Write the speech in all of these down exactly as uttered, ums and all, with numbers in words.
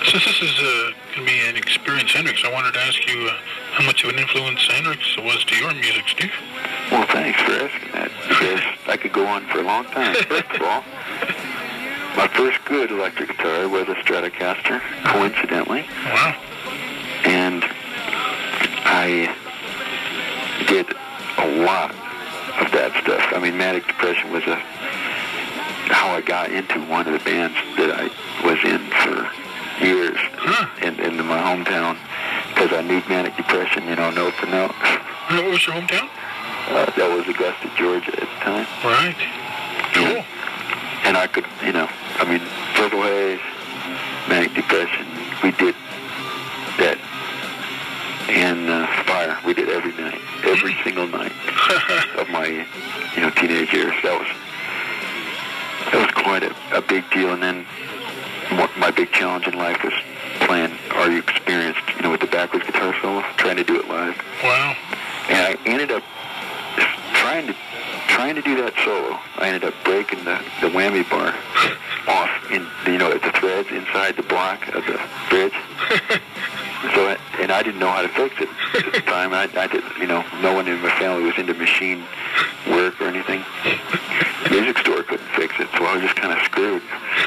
Since this is uh, going to be an experience Hendrix, I wanted to ask you uh, how much of an influence Hendrix was to your music, Steve. Well, thanks for asking that, because I could go on for a long time. First of all, my first good electric guitar was a Stratocaster, coincidentally. Wow. And I did a lot of that stuff. I mean, Manic Depression was a how I got into one of the bands that I was in for years huh. in, in my hometown, because I knew Manic Depression, you know, note for note. What was your hometown? Uh, that was Augusta, Georgia at the time. Right. Cool. And, and I could, you know, I mean, Purple Haze, Manic Depression, we did that. And uh, Fire, we did every night, every single night of my, you know, teenage years. That was that was quite a, a big deal. And then my big challenge in life was playing Are You Experienced, you know, with the backwards guitar solo, trying to do it live. Wow. And I ended up trying to trying to do that solo. I ended up breaking the, the whammy bar off in, you know, the threads inside the block of the bridge. So, I, and I didn't know how to fix it at the time. I, I did, you know, no one in my family was into machine work or anything. Music store couldn't fix it, so I was just kind of screwed.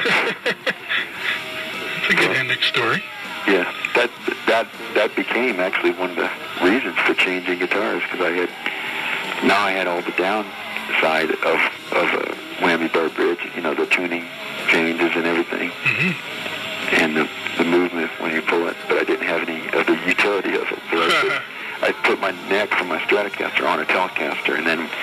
That's a good ending story. Yeah, that that that became actually one of the reasons for changing guitars, because I had now I had all the downside of of a whammy bar bridge, you know, the tuning changes and everything. Mm-hmm. And the, the movement when you pull it, but I didn't have any of the utility of it. So I, put, I put my neck from my Stratocaster on a Telecaster, and then